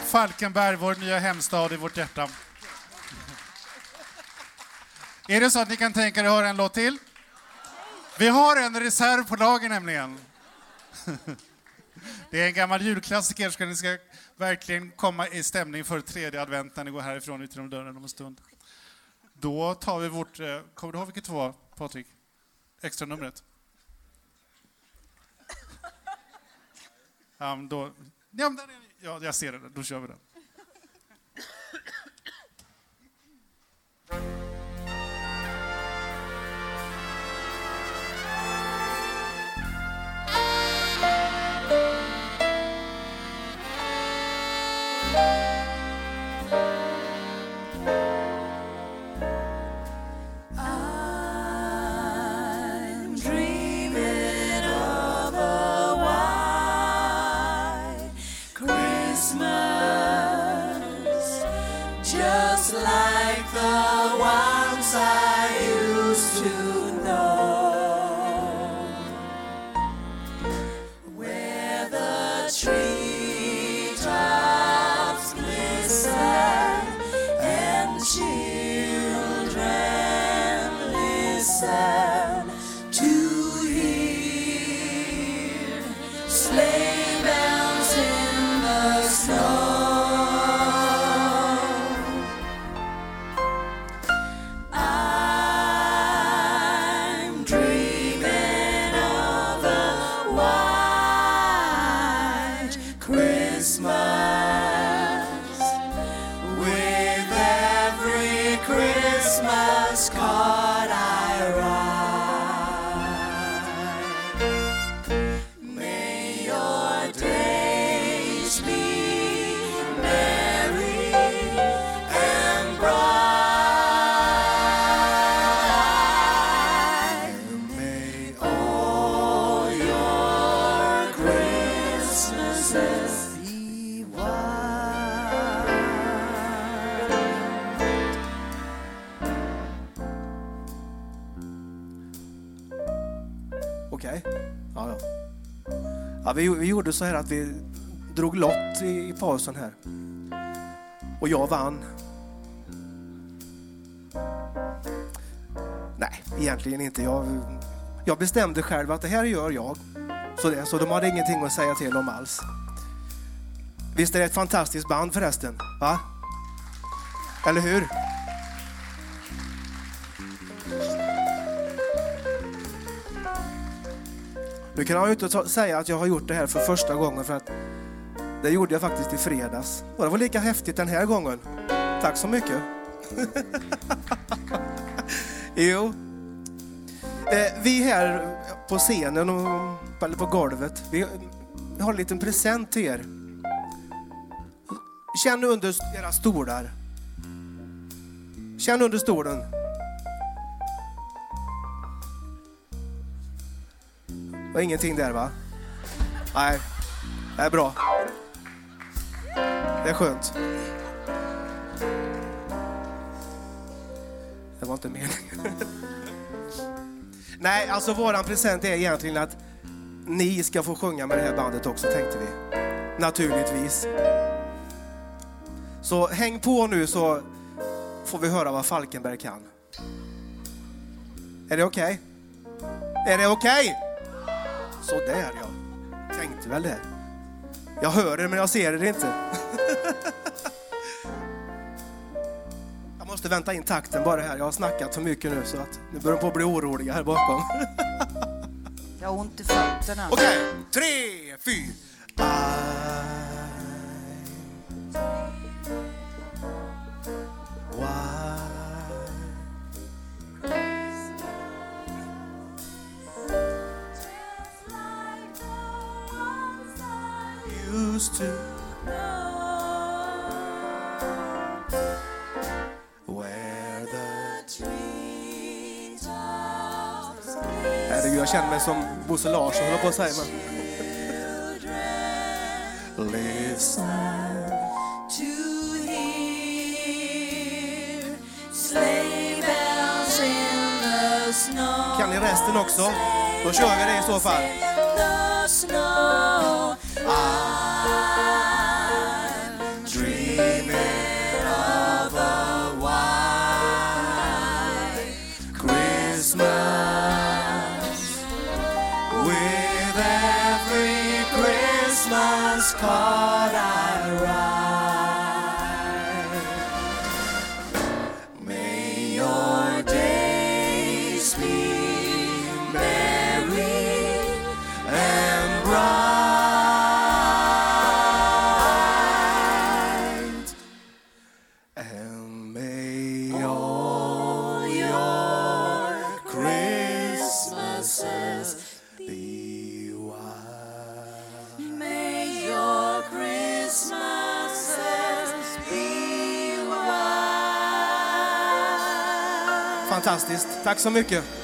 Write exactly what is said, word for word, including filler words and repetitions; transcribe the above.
Falkenberg, vår nya hemstad i vårt hjärta. Är det så att ni kan tänka er att höra en låt till? Vi har en reserv på lager nämligen. Det är en gammal julklassiker, så ni ska verkligen komma i stämning för tredje advent när ni går härifrån ut genom dörren om en stund. Då tar vi vårt... Kommer du ihåg vilket det var, Patrik? Extra numret. Ja, då... Ja, där är... ja, jag ser det. Då kör vi den. Okej. Okay. Ja, ja. Ja, vi, vi gjorde så här att vi drog lott i, i pausen här. Och jag vann. Nej, egentligen inte. Jag, jag bestämde själv att det här gör jag. Så, det, så de hade ingenting att säga till om alls. Visst är det ett fantastiskt band förresten, va? Eller hur? Nu kan jag inte säga att jag har gjort det här för första gången, för att det gjorde jag faktiskt i fredags. Och det var lika häftigt den här gången. Tack så mycket. Jo. Eh, vi här på scenen och eller på golvet, vi har en liten present till er. Känn under era stolar. Känn under stolen. Och ingenting där, va? Nej, det är bra. Det är skönt. Det var inte meningen. Nej, alltså våran present är egentligen att ni ska få sjunga med det här bandet också, tänkte vi. Naturligtvis. Så häng på nu så får vi höra vad Falkenberg kan. Är det okej? Okay? Är det okej? Okay? Så där, jag tänkte väl det. Jag hör det, men jag ser det inte. Jag måste vänta in takten bara här. Jag har snackat så mycket nu så att nu börjar de på att bli oroliga här bakom. Jag har ont i fötterna. Okej, okay. tre, fyra. To where the trees Herregud, jag känner mig som Bosse Larsson, håller på att säga. Men listen to hear sleigh bells in the snow. Kan ni resten också? Då kör vi det i så fall. The snow. I'm dreaming was caught I ride. May your days be merry and bright, and may all your Christmases be white. May your Christmases be white. Fantastiskt. Tack så mycket.